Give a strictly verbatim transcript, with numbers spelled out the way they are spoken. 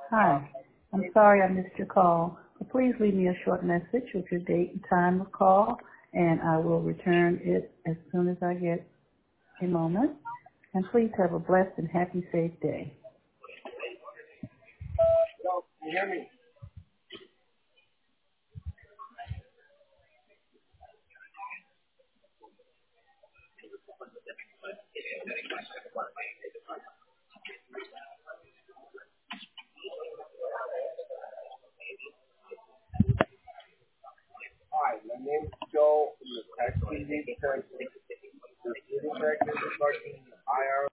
Hi. I'm sorry I missed your call. Please leave me a short message with your date and time of call, and I will return it as soon as I get a moment. And please have a blessed and happy, safe day. Hello, can you hear me? Hi, my name is Joe from the Tax T V because the shooting practice regarding the I R